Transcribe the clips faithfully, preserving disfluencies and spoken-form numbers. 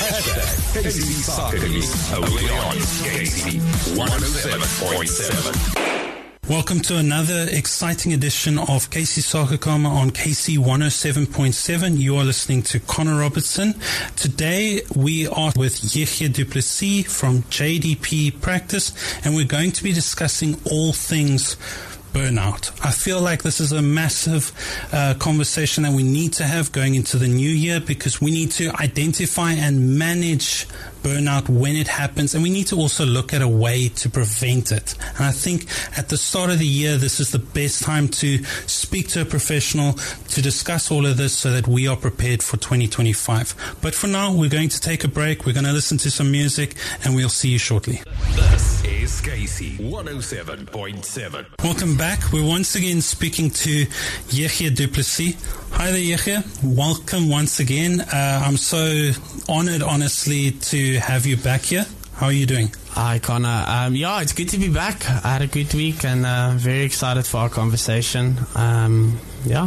Hashtag K C Soccer News, only on K C one oh seven point seven. Welcome to another exciting edition of K C Soccer Coma on K C one oh seven point seven. You are listening to Connor Robertson. Today we are with Yehia du Plessis from J D P Practice, and we're going to be discussing all things burnout. I feel like this is a massive uh, conversation that we need to have going into the new year, because we need to identify and manage burnout when it happens, and we need to also look at a way to prevent it. And I think at the start of the year, this is the best time to speak to a professional to discuss all of this so that we are prepared for twenty twenty-five. But for now, we're going to take a break. We're going to listen to some music, and we'll see you shortly. This is K C one oh seven point seven. Welcome back. We're once again speaking to Yehia du Plessis. Hi there, Yehia. Welcome once again. Uh, I'm so honored, honestly, to have you back here. How are you doing? Hi, Connor. Um, yeah, it's good to be back. I had a good week and uh, very excited for our conversation. Um, yeah.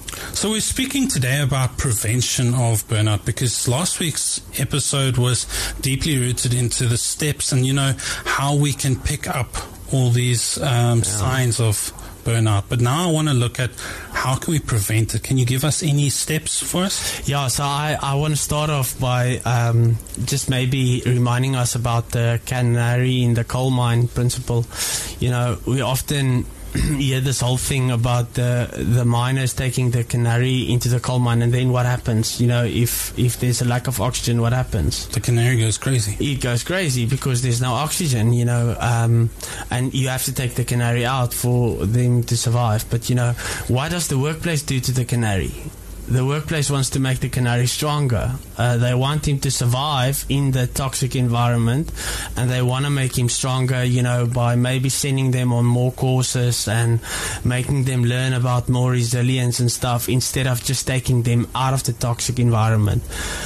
So we're speaking today about prevention of burnout, because last week's episode was deeply rooted into the steps and, you know, how we can pick up all these um, yeah. signs of burnout. But now I want to look at how can we prevent it. Can you give us any steps for us? Yeah, so I, I want to start off by um, just maybe reminding us about the canary in the coal mine principle. You know, we often hear this whole thing about the the miners taking the canary into the coal mine, and then what happens? You know, if if there's a lack of oxygen, what happens? The canary goes crazy. It goes crazy because there's no oxygen, you know, um, and you have to take the canary out for them to survive. But, you know, what does the workplace do to the canary? The workplace wants to make the canary stronger. Uh, they want him to survive in the toxic environment, and they want to make him stronger, you know, by maybe sending them on more courses and making them learn about more resilience and stuff, instead of just taking them out of the toxic environment.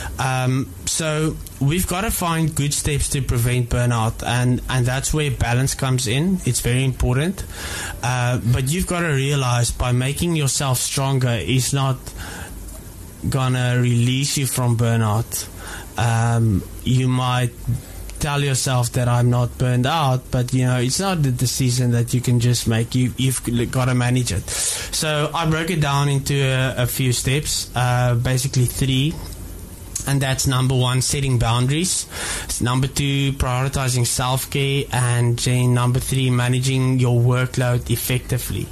Um, so we've got to find good steps to prevent burnout, and, and that's where balance comes in. It's very important. Uh, but you've got to realize, by making yourself stronger is not gonna release you from burnout. Um, you might tell yourself that I'm not burned out, but, you know, it's not the decision that you can just make. You, you've got to manage it. So I broke it down into a, a few steps, uh, basically three. And that's number one, setting boundaries. Number two, prioritizing self-care. And then number three, managing your workload effectively.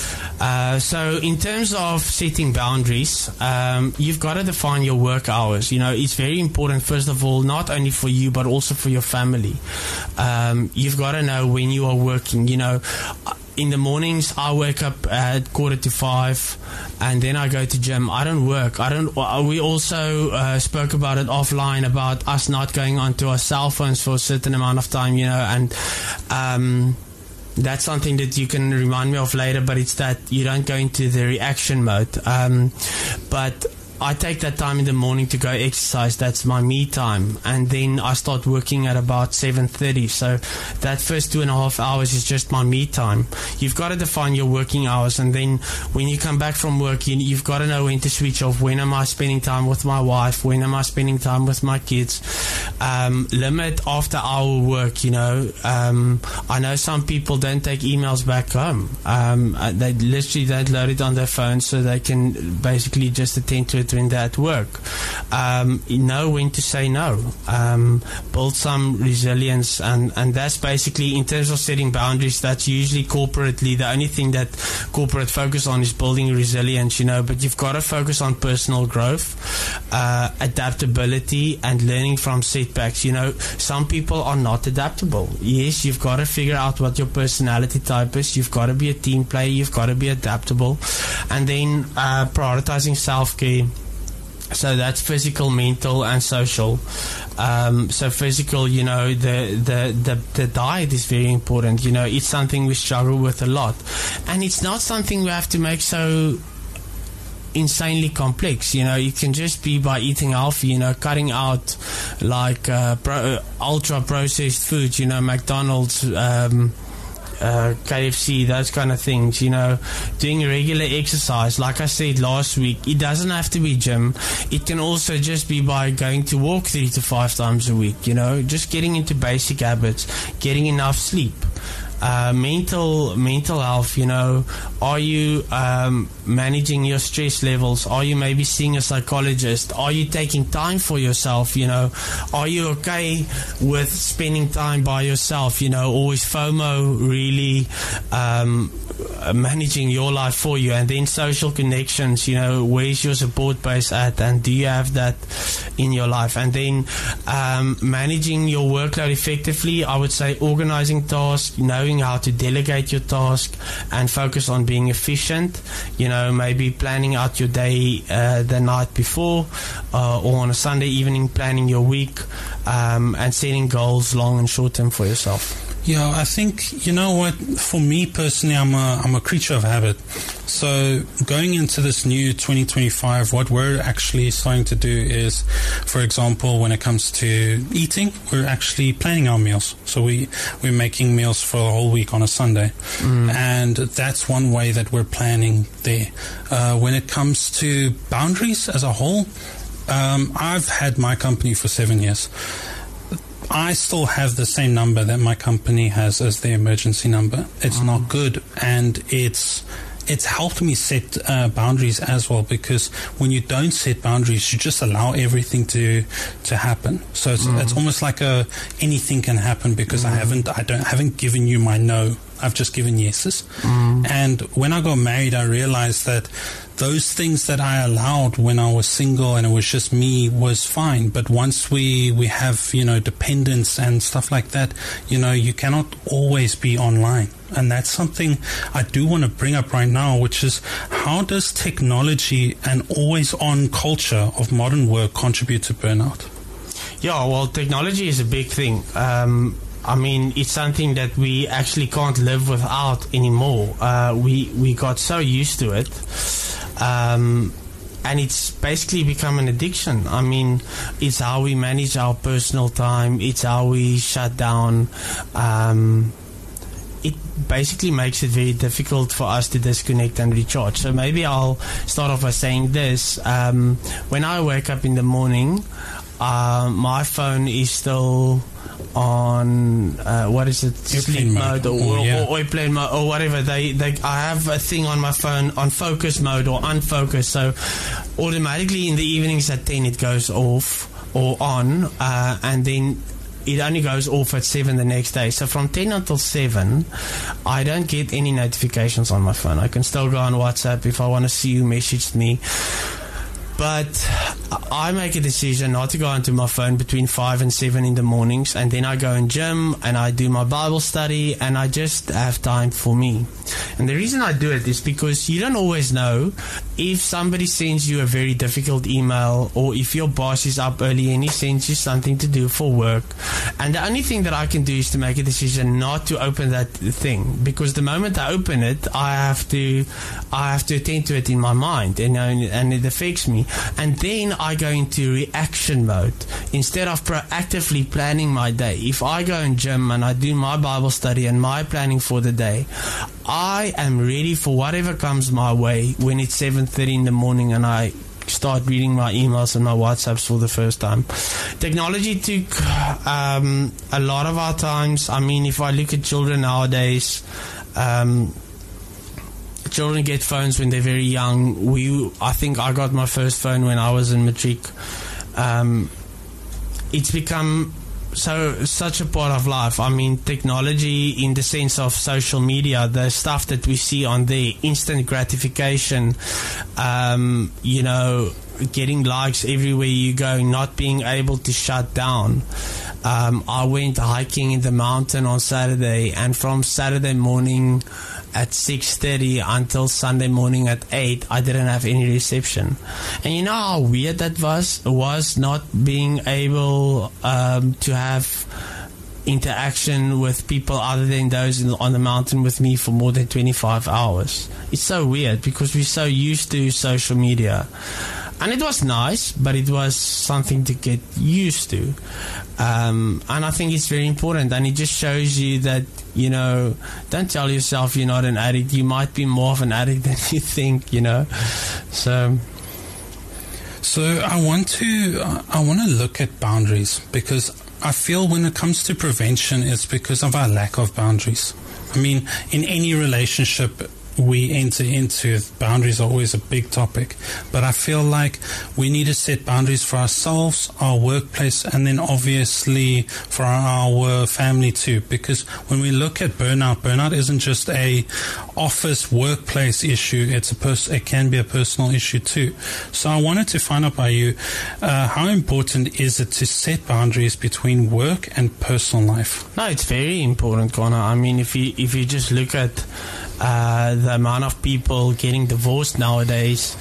Uh, so in terms of setting boundaries, um, you've got to define your work hours. You know, it's very important, first of all, not only for you, but also for your family. Um, you've got to know when you are working. You know, in the mornings, I wake up at quarter to five, and then I go to gym. I don't work. I don't. We also uh, spoke about it offline, about us not going onto our cell phones for a certain amount of time, you know, and um, that's something that you can remind me of later, but it's that you don't go into the reaction mode. Um, but I take that time in the morning to go exercise. That's my me time. And then I start working at about seven thirty. So that first two and a half hours is just my me time. You've got to define your working hours. And then when you come back from work, you, you've got to know when to switch off. When am I spending time with my wife? When am I spending time with my kids? Um, limit after hour work, you know. Um, I know some people don't take emails back home. Um, they literally don't load it on their phone, so they can basically just attend to it when they're at work. Um, know when to say no. Um, build some resilience, and, and that's basically, in terms of setting boundaries, that's usually corporately the only thing that corporate focus on is building resilience, you know, but you've got to focus on personal growth, uh, adaptability, and learning from setbacks. You know, some people are not adaptable. Yes, you've got to figure out what your personality type is. You've got to be a team player. You've got to be adaptable. And then uh, prioritizing self-care. So that's physical, mental, and social. Um, so physical, you know, the, the, the, the diet is very important. You know, it's something we struggle with a lot. And it's not something we have to make so insanely complex. You know, it can just be by eating healthy, you know, cutting out like uh, pro, uh, ultra processed foods, you know, McDonald's, um, uh, K F C, those kind of things, you know, doing regular exercise. Like I said last week, it doesn't have to be gym. It can also just be by going to walk three to five times a week, you know, just getting into basic habits, getting enough sleep. Uh, mental mental health, you know, are you um, managing your stress levels? Are you maybe seeing a psychologist? Are you taking time for yourself, you know? Are you okay with spending time by yourself, you know, or is FOMO really um, managing your life for you? And then social connections, you know, where's your support base at, and do you have that in your life? And then um, managing your workload effectively, I would say organizing tasks, knowing how to delegate your task and focus on being efficient, you know, maybe planning out your day uh, the night before uh, or on a Sunday evening, planning your week um, and setting goals long and short term for yourself. Yeah, I think, you know what, for me personally, I'm a, I'm a creature of habit. So going into this new twenty twenty-five, what we're actually starting to do is, for example, when it comes to eating, we're actually planning our meals. So we, we're making meals for a whole week on a Sunday. Mm. And that's one way that we're planning there. Uh, when it comes to boundaries as a whole, um, I've had my company for seven years. I still have the same number that my company has as the emergency number. It's mm. not good, and it's it's helped me set uh, boundaries as well, because when you don't set boundaries, you just allow everything to to happen. So it's, mm. it's almost like a anything can happen because mm. I haven't I don't haven't given you my no. I've just given yeses. Mm. And when I got married, I realized that those things that I allowed when I was single and it was just me was fine. But once we, we have, you know, dependence and stuff like that, you know, you cannot always be online. And that's something I do want to bring up right now, which is how does technology and always-on culture of modern work contribute to burnout? Yeah, well, technology is a big thing. Um, I mean, it's something that we actually can't live without anymore. Uh, we we got so used to it. Um, and it's basically become an addiction. I mean, it's how we manage our personal time. It's how we shut down. Um, it basically makes it very difficult for us to disconnect and recharge. So maybe I'll start off by saying this. Um, when I wake up in the morning, uh, my phone is still on uh, what is it, sleep mode, mode or, oh, yeah. or airplane mode or whatever. They, they, I have a thing on my phone on focus mode or unfocused. So automatically in the evenings at ten it goes off or on, uh, and then it only goes off at seven the next day. So from ten until seven, I don't get any notifications on my phone. I can still go on WhatsApp if I want to see who messaged me. But I make a decision not to go onto my phone between five and seven in the mornings, and then I go in gym and I do my Bible study and I just have time for me. And the reason I do it is because you don't always know if somebody sends you a very difficult email or if your boss is up early and he sends you something to do for work. And the only thing that I can do is to make a decision not to open that thing, because the moment I open it, I have to I have to attend to it in my mind, and, and it affects me. And then I go into reaction mode instead of proactively planning my day. If I go in gym and I do my Bible study and my planning for the day, I am ready for whatever comes my way when it's seven thirty in the morning and I start reading my emails and my WhatsApps for the first time. Technology took um, a lot of our times. I mean, if I look at children nowadays, um, children get phones when they're very young. We, I think I got my first phone when I was in matric. Um, it's become so such a part of life. I mean, technology in the sense of social media, the stuff that we see on there, instant gratification, um, you know, getting likes everywhere you go, not being able to shut down. Um, I went hiking in the mountain on Saturday, and from Saturday morning at six thirty until Sunday morning at eight, I didn't have any reception. And you know how weird that was? Was not being able um, to have interaction with people other than those in, on the mountain with me for more than twenty-five hours. It's so weird because we're so used to social media. and it was nice, but it was something to get used to. Um, and I think it's very important, and it just shows you that, you know, don't tell yourself you're not an addict. You might be more of an addict than you think, you know. So, so I want to I want to look at boundaries, because I feel when it comes to prevention, it's because of our lack of boundaries. I mean, in any relationship we enter into, boundaries are always a big topic, but I feel like we need to set boundaries for ourselves, our workplace, and then obviously for our family too, because when we look at burnout, burnout isn't just a office workplace issue, it's a pers- it can be a personal issue too. So I wanted to find out by you, uh, how important is it to set boundaries between work and personal life? No, it's very important, Connor. I mean, if you if you just look at Uh, the amount of people getting divorced nowadays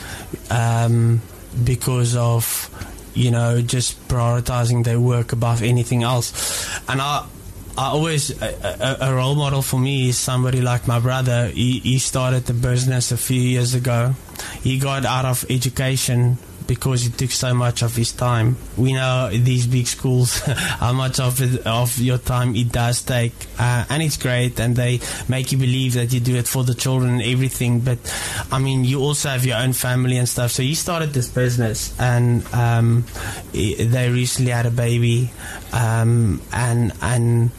um, because of, you know, just prioritizing their work above anything else. And I, I always, a, a, a role model for me is somebody like my brother. He, he started the business a few years ago. He got out of education because it took so much of his time. We know these big schools, how much of it, of your time it does take, uh, and it's great, and they make you believe that you do it for the children and everything. But I mean, you also have your own family and stuff. So he started this business, and um, they recently had a baby, um, and and.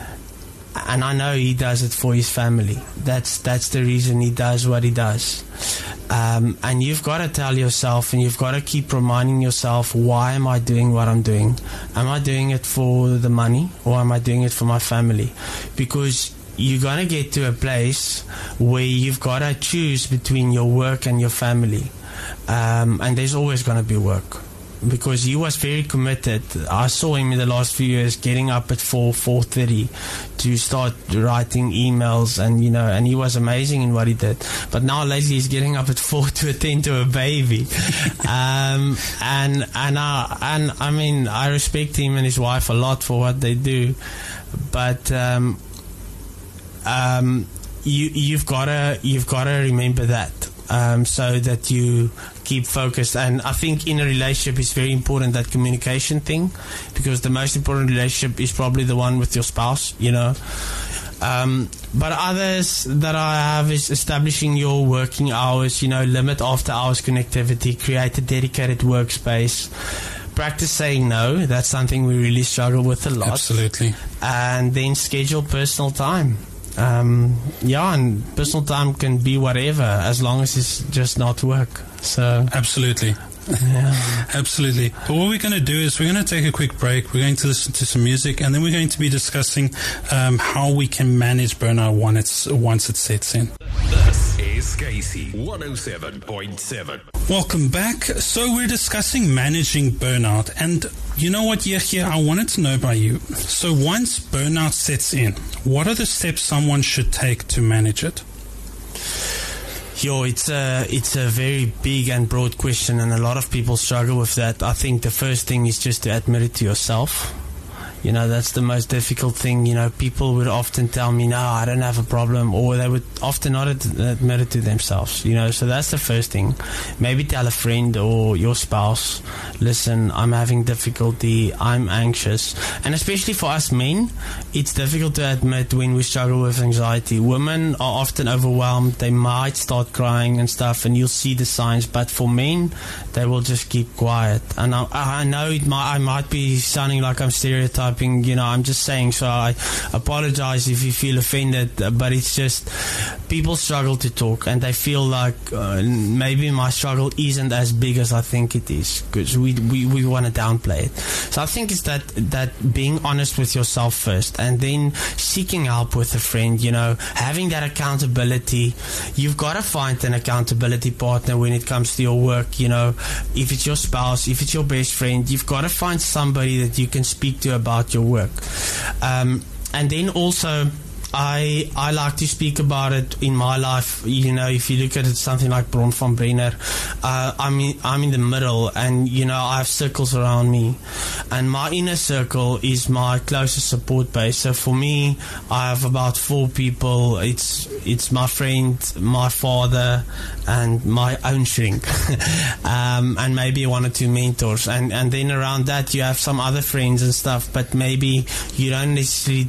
And I know he does it for his family. That's that's the reason he does what he does. Um, and you've got to tell yourself, and you've got to keep reminding yourself, why am I doing what I'm doing? Am I doing it for the money, or am I doing it for my family? Because you're going to get to a place where you've got to choose between your work and your family. Um, and there's always going to be work. Because he was very committed. I saw him in the last few years getting up at four, four thirty to start writing emails, and you know, and he was amazing in what he did. But now lately he's getting up at four to attend to a baby, um, and and I and I mean I respect him and his wife a lot for what they do, but um, um, you you've gotta you've gotta remember that. Um, so that you keep focused. And I think in a relationship it's very important, that communication thing, because the most important relationship is probably the one with your spouse, you know. Um, but others that I have is establishing your working hours, you know, limit after hours connectivity, create a dedicated workspace. Practice saying no. That's something we really struggle with a lot. Absolutely. And then schedule personal time. Um, yeah, and personal time can be whatever, as long as it's just not work. So absolutely. Yeah. Absolutely. But what we're going to do is we're going to take a quick break. We're going to listen to some music, and then we're going to be discussing um, how we can manage burnout once it's, once it sets in. This is K C one oh seven point seven. Welcome back. So we're discussing managing burnout, and you know what, Yehia, I wanted to know by you. So once burnout sets in, what are the steps someone should take to manage it? Yo, it's a, it's a very big and broad question, and a lot of people struggle with that. I think the first thing is just to admit it to yourself. You know, that's the most difficult thing. You know, people would often tell me, no, I don't have a problem, or they would often not ad- admit it to themselves, you know. So that's the first thing. Maybe tell a friend or your spouse, listen, I'm having difficulty, I'm anxious. And especially for us men, it's difficult to admit when we struggle with anxiety. Women are often overwhelmed, they might start crying and stuff, and you'll see the signs. But for men, they will just keep quiet. And I, I know it might, I might be sounding like I'm stereotyping. You know, I'm just saying, so I apologize if you feel offended, but it's just people struggle to talk, and they feel like uh, maybe my struggle isn't as big as I think it is, because we, we, we want to downplay it. So I think it's that, that being honest with yourself first, and then seeking help with a friend, you know, having that accountability. You've got to find an accountability partner when it comes to your work, you know, if it's your spouse, if it's your best friend, you've got to find somebody that you can speak to about your work. Um, and then also I I like to speak about it in my life. You know, if you look at it, something like Bron van Brenner, uh, I'm in, I'm in the middle, and you know, I have circles around me, and my inner circle is my closest support base. So for me, I have about four people. It's it's my friend, my father, and my own shrink, um, and maybe one or two mentors, and and then around that you have some other friends and stuff, but maybe you don't necessarily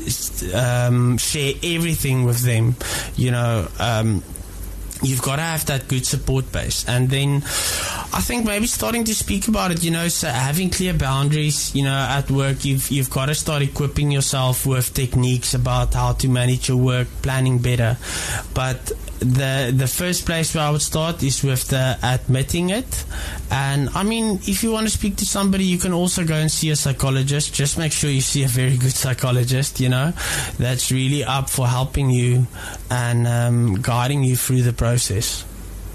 um, share everything with them, you know. Um, you've got to have that good support base, and then I think maybe starting to speak about it, you know, so having clear boundaries, you know, at work. You've you've got to start equipping yourself with techniques about how to manage your work, planning better. But the the first place where I would start is with the admitting it. And I mean, if you want to speak to somebody, you can also go and see a psychologist. Just make sure you see a very good psychologist, you know, that's really up for helping you and um, guiding you through the process.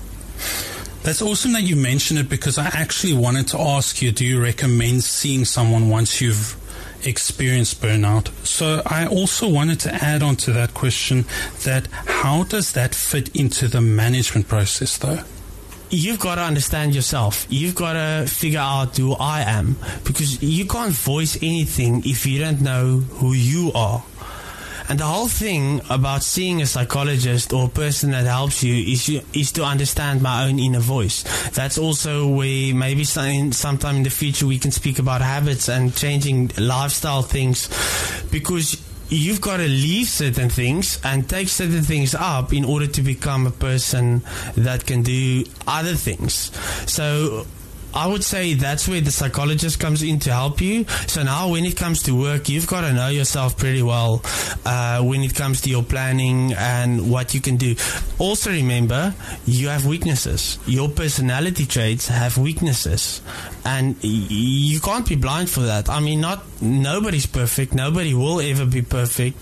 That's awesome that you mentioned it, because I actually wanted to ask you, do you recommend seeing someone once you've experienced burnout? So I also wanted to add on to that question that how does that fit into the management process though? You've got to understand yourself. You've got to figure out who I am, because you can't voice anything if you don't know who you are. And the whole thing about seeing a psychologist or a person that helps you is you, is to understand my own inner voice. That's also where maybe some, sometime in the future we can speak about habits and changing lifestyle things, because you've got to leave certain things and take certain things up in order to become a person that can do other things. So I would say that's where the psychologist comes in to help you. So now when it comes to work, you've got to know yourself pretty well uh, when it comes to your planning and what you can do. Also remember, you have weaknesses. Your personality traits have weaknesses. And y- you can't be blind for that. I mean, not nobody's perfect. Nobody will ever be perfect.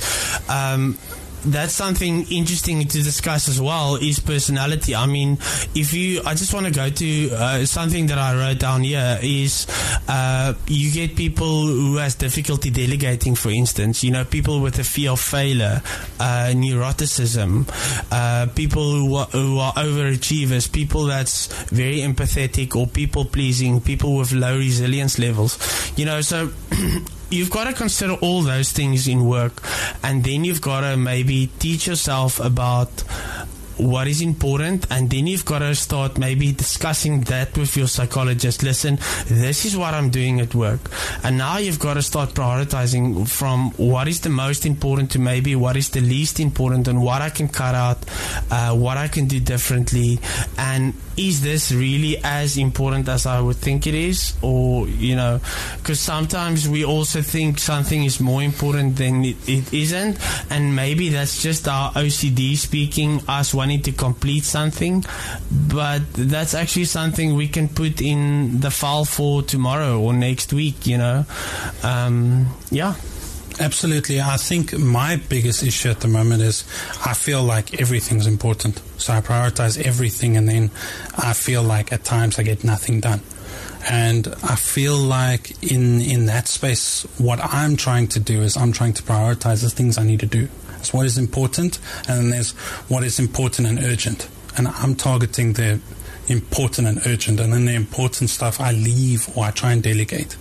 Um That's something interesting to discuss as well, is personality. I mean, if you, I just want to go to uh, something that I wrote down here is uh, you get people who has difficulty delegating, for instance, you know, people with a fear of failure, uh, neuroticism, uh, people who are, who are overachievers, people that's very empathetic or people pleasing, people with low resilience levels, you know, so you've got to consider all those things in work, and then you've got to maybe teach yourself about what is important, and then you've got to start maybe discussing that with your psychologist. Listen, this is what I'm doing at work, and now you've got to start prioritizing from what is the most important to maybe what is the least important, and what I can cut out, uh, what I can do differently, and is this really as important as I would think it is? Or, you know, because sometimes we also think something is more important than it, it isn't, and maybe that's just our O C D speaking, us wanting to complete something, but that's actually something we can put in the file for tomorrow or next week, you know. Um, yeah. Absolutely. I think my biggest issue at the moment is I feel like everything's important. So I prioritize everything, and then I feel like at times I get nothing done. And I feel like in in that space, what I'm trying to do is I'm trying to prioritize the things I need to do. That's what is important, and then there's what is important and urgent. And I'm targeting the important and urgent, and then the important stuff I leave or I try and delegate.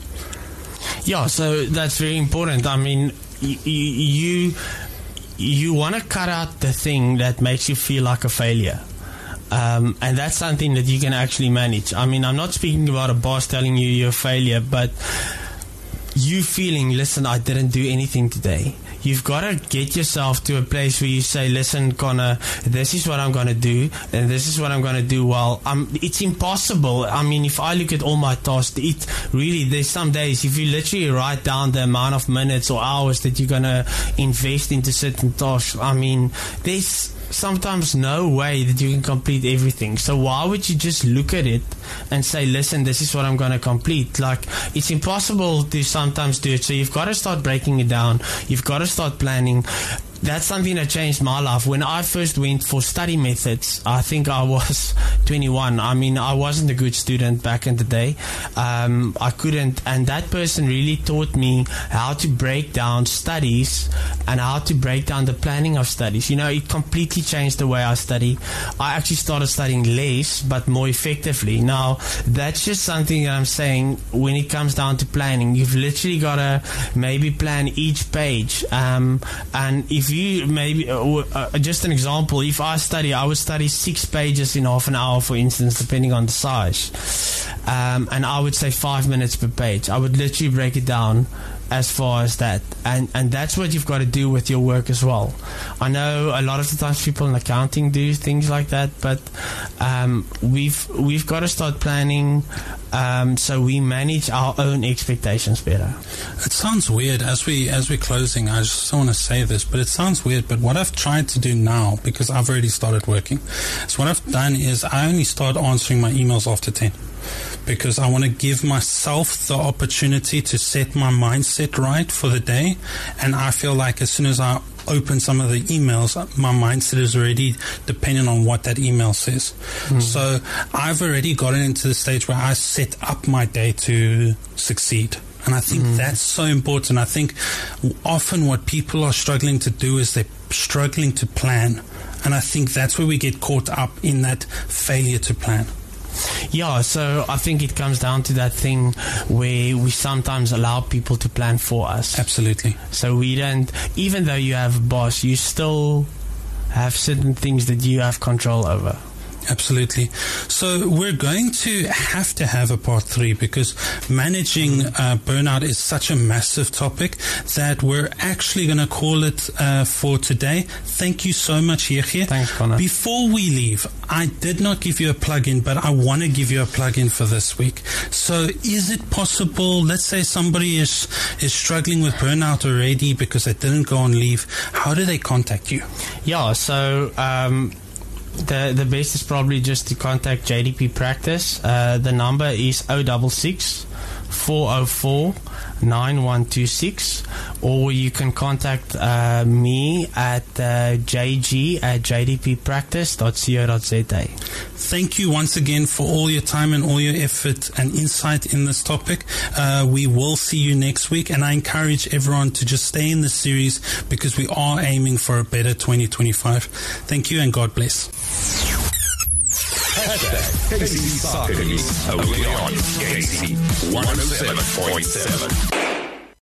Yeah, so that's very important. I mean, you you, you want to cut out the thing that makes you feel like a failure. Um, and that's something that you can actually manage. I mean, I'm not speaking about a boss telling you you're a failure, but you feeling, listen, I didn't do anything today. You've got to get yourself to a place where you say, listen, Connor, this is what I'm going to do, and this is what I'm going to do well. Um, it's impossible. I mean, if I look at all my tasks, it really, there's some days, if you literally write down the amount of minutes or hours that you're going to invest into certain tasks, I mean, there's sometimes no way that you can complete everything. So why would you just look at it and say, listen, this is what I'm going to complete? Like, it's impossible to sometimes do it. So you've got to start breaking it down. You've got to start planning. that's something that changed my life. When I first went for study methods, I think I was twenty-one. I mean, I wasn't a good student back in the day. Um, I couldn't, and that person really taught me how to break down studies and how to break down the planning of studies. You know, it completely changed the way I study. I actually started studying less, but more effectively. Now, that's just something that I'm saying when it comes down to planning. You've literally got to maybe plan each page. Um, and if you maybe, uh, uh, just an example, if I study, I would study six pages in half an hour, for instance, depending on the size. Um, and I would say five minutes per page. I would literally break it down as far as that, and and that's what you've got to do with your work as well. I know a lot of the times people in accounting do things like that, but um, we've we've got to start planning um, so we manage our own expectations better. It sounds weird as we as we're closing. I just don't want to say this, but it sounds weird. But what I've tried to do now, because I've already started working, so what I've done is I only start answering my emails after ten. Because I want to give myself the opportunity to set my mindset right for the day. And I feel like as soon as I open some of the emails, my mindset is already dependent on what that email says. Mm. So I've already gotten into the stage where I set up my day to succeed. And I think mm. that's so important. I think often what people are struggling to do is they're struggling to plan. And I think that's where we get caught up in that failure to plan. Yeah, so I think it comes down to that thing where we sometimes allow people to plan for us. Absolutely. So we don't, even though you have a boss, you still have certain things that you have control over. Absolutely. So we're going to have to have a part three because managing uh, burnout is such a massive topic that we're actually going to call it uh, for today. Thank you so much, Yehia. Thanks, Connor. Before we leave, I did not give you a plug-in, but I want to give you a plug-in for this week. So is it possible, let's say somebody is, is struggling with burnout already because they didn't go on leave, how do they contact you? Yeah, so... Um The the best is probably just to contact J D P Practice. Uh, the number is zero six six, four zero four, nine one two six, or you can contact uh, me at uh, jg at j d p practice dot co dot z a. Thank you once again for all your time and all your effort and insight in this topic. Uh, we will see you next week, and I encourage everyone to just stay in the series because we are aiming for a better twenty twenty-five. Thank you and God bless. Hashtag K C Soccer News only on K C one oh seven point seven.